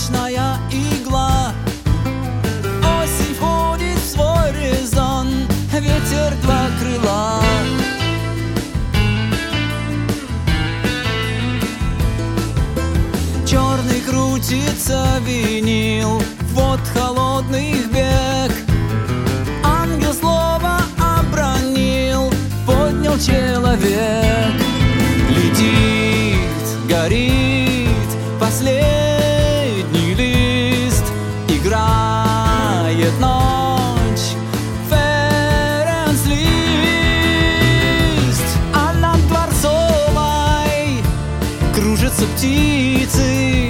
точная игла. Осень входит в свой резон, ветер два крыла. Черный крутится винил, вот холодный бег. Ангел слово обронил, поднял человек. Летит, горит последний лист, играет ночь, Ференц-Лист. А над Дворцовой кружатся птицы,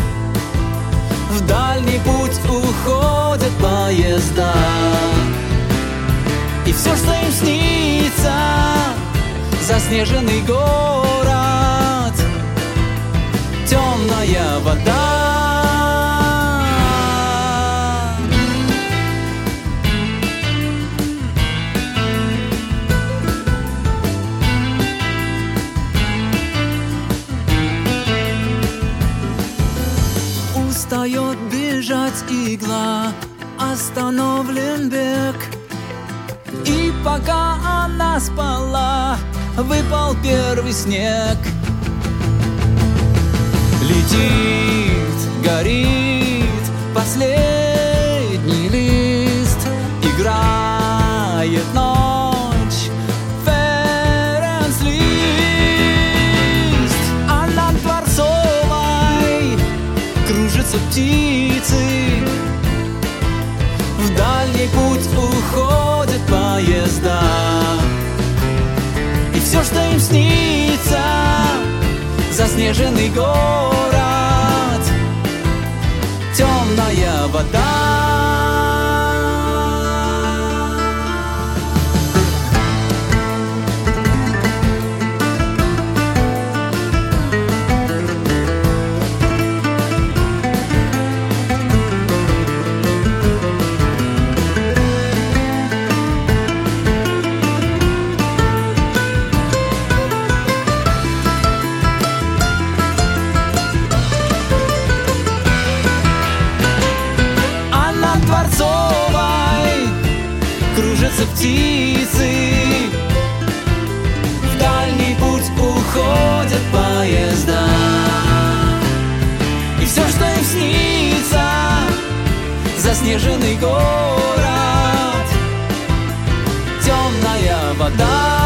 в дальний путь уходят поезда. И все, что им снится, заснеженный город, темная вода. Устает бежать игла, остановлен бег. И пока она спала, выпал первый снег. Летит, горит последний лист, играет ночь, Ференц-Лист. А над Дворцовой кружатся птицы, в дальний путь уходят поезда. И все, что им снится, заснеженный город, темная вода. Кружатся птицы, в дальний путь уходят поезда. И все, что им снится, заснеженный город, темная вода.